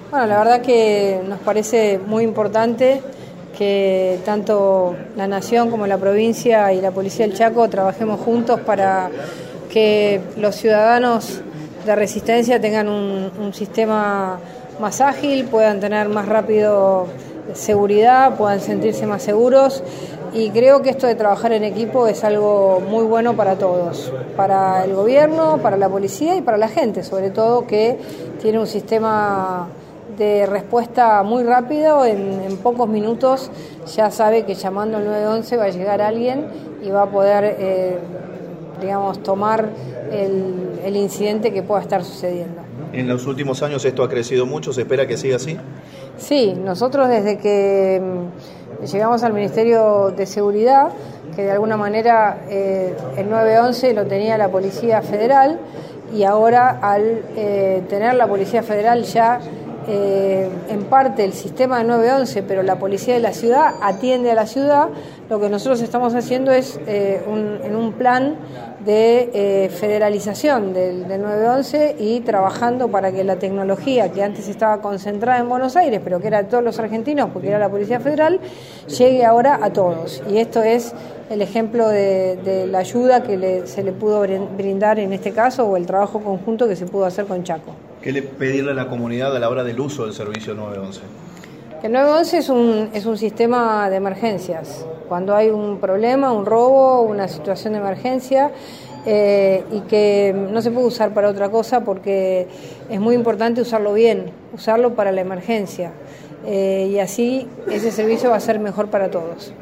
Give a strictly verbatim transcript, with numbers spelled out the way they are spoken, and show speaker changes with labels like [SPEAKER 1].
[SPEAKER 1] Bueno, la verdad que nos parece muy importante que tanto la Nación como la provincia y la Policía del Chaco trabajemos juntos para que los ciudadanos de Resistencia tengan un, un sistema más ágil, puedan tener más rápido seguridad, puedan sentirse más seguros, y creo que esto de trabajar en equipo es algo muy bueno para todos, para el gobierno, para la policía y para la gente, sobre todo que tiene un sistema de respuesta muy rápido. En, en pocos minutos ya sabe que llamando al nueve once va a llegar alguien y va a poder, eh, digamos, tomar el, el incidente que pueda estar sucediendo.
[SPEAKER 2] En los últimos años esto ha crecido mucho, ¿se espera que siga así?
[SPEAKER 1] Sí, nosotros desde que llegamos al Ministerio de Seguridad, que de alguna manera eh, el nueve once lo tenía la Policía Federal, y ahora al eh, tener la Policía Federal ya eh, en parte el sistema de nueve once, pero la Policía de la Ciudad atiende a la ciudad, lo que nosotros estamos haciendo es eh, un, en un plan de eh, federalización del, del nueve once y trabajando para que la tecnología que antes estaba concentrada en Buenos Aires, pero que era de todos los argentinos porque era la Policía Federal, llegue ahora a todos. Y esto es el ejemplo de, de la ayuda que le, se le pudo brindar en este caso, o el trabajo conjunto que se pudo hacer con Chaco.
[SPEAKER 2] ¿Qué le pedirle a la comunidad a la hora del uso del servicio nueve once?
[SPEAKER 1] El nueve once es un, es un sistema de emergencias. Cuando hay un problema, un robo, una situación de emergencia, eh, y que no se puede usar para otra cosa porque es muy importante usarlo bien, usarlo para la emergencia. Eh, y así ese servicio va a ser mejor para todos.